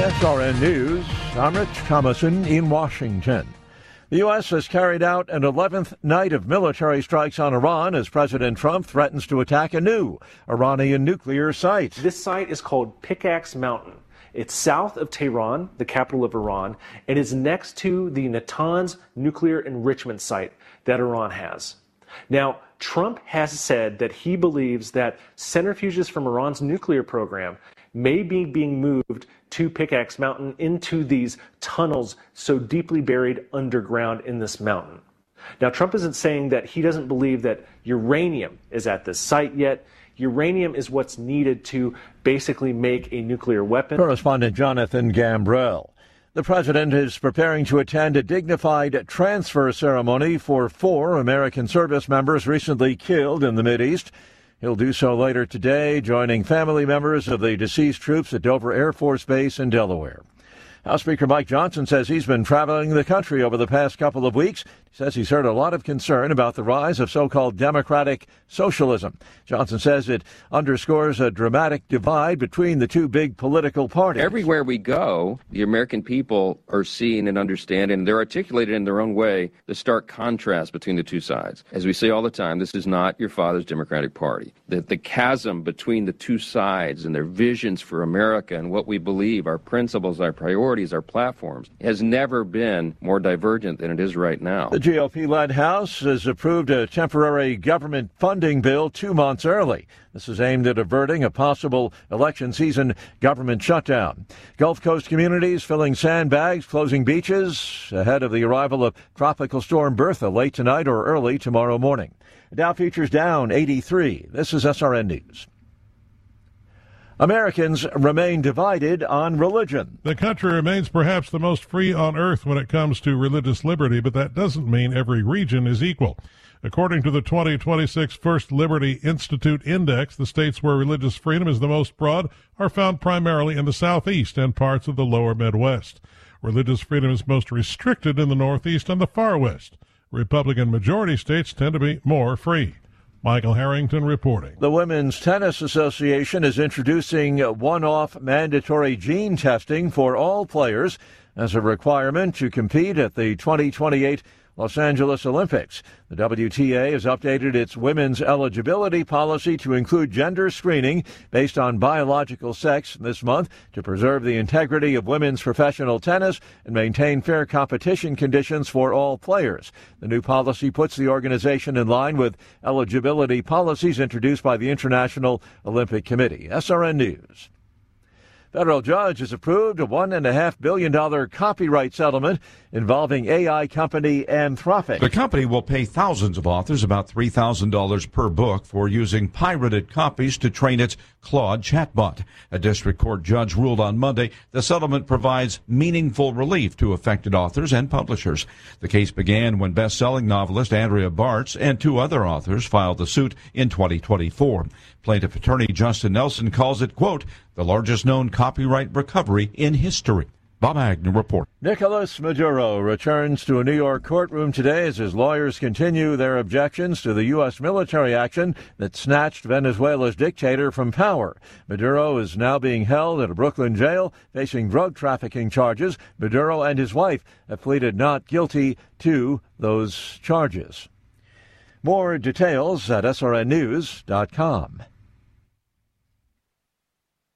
SRN News, I'm Rich Thomason in Washington. The U.S. has carried out an 11th night of military strikes on Iran as President Trump threatens to attack a new Iranian nuclear site. This site is called Pickaxe Mountain. It's south of Tehran, the capital of Iran, and is next to the Natanz nuclear enrichment site that Iran has. Now, Trump has said that he believes that centrifuges from Iran's nuclear program may be being moved to Pickaxe Mountain into these tunnels so deeply buried underground in this mountain. Now, Trump isn't saying that he doesn't believe that uranium is at this site yet. Uranium is what's needed to basically make a nuclear weapon. Correspondent Jonathan Gambrell. The president is preparing to attend a dignified transfer ceremony for 4 American service members recently killed in the Mideast. He'll do so later today, joining family members of the deceased troops at Dover Air Force Base in Delaware. House Speaker Mike Johnson says he's been traveling the country over the past couple of weeks. He says he's heard a lot of concern about the rise of so-called democratic socialism. Johnson says it underscores a dramatic divide between the two big political parties. Everywhere we go, the American people are seeing and understanding, and they're articulated in their own way, the stark contrast between the two sides. As we say all the time, this is not your father's Democratic Party. The chasm between the two sides and their visions for America and what we believe, our principles, our priorities, our platforms, has never been more divergent than it is right now. The GOP-led House has approved a temporary government funding bill 2 months early. This is aimed at averting a possible election season government shutdown. Gulf Coast communities filling sandbags, closing beaches ahead of the arrival of Tropical Storm Bertha late tonight or early tomorrow morning. Dow futures down 83. This is SRN News. Americans remain divided on religion. The country remains perhaps the most free on earth when it comes to religious liberty, but that doesn't mean every region is equal. According to the 2026 First Liberty Institute Index, the states where religious freedom is the most broad are found primarily in the Southeast and parts of the lower Midwest. Religious freedom is most restricted in the Northeast and the far West. Republican majority states tend to be more free. Michael Harrington reporting. The Women's Tennis Association is introducing one-off mandatory gene testing for all players as a requirement to compete at the 2028 Los Angeles Olympics. The WTA has updated its women's eligibility policy to include gender screening based on biological sex this month to preserve the integrity of women's professional tennis and maintain fair competition conditions for all players. The new policy puts the organization in line with eligibility policies introduced by the International Olympic Committee. SRN News. Federal judge has approved a $1.5 billion copyright settlement involving AI company Anthropic. The company will pay thousands of authors about $3,000 per book for using pirated copies to train its Claude chatbot. A district court judge ruled on Monday the settlement provides meaningful relief to affected authors and publishers. The case began when best-selling novelist Andrea Bartz and 2 other authors filed the suit in 2024. Plaintiff attorney Justin Nelson calls it, quote, the largest known copyright recovery in history. Bob Agnew report. Nicolas Maduro returns to a New York courtroom today as his lawyers continue their objections to the U.S. military action that snatched Venezuela's dictator from power. Maduro is now being held at a Brooklyn jail facing drug trafficking charges. Maduro and his wife have pleaded not guilty to those charges. More details at srnnews.com.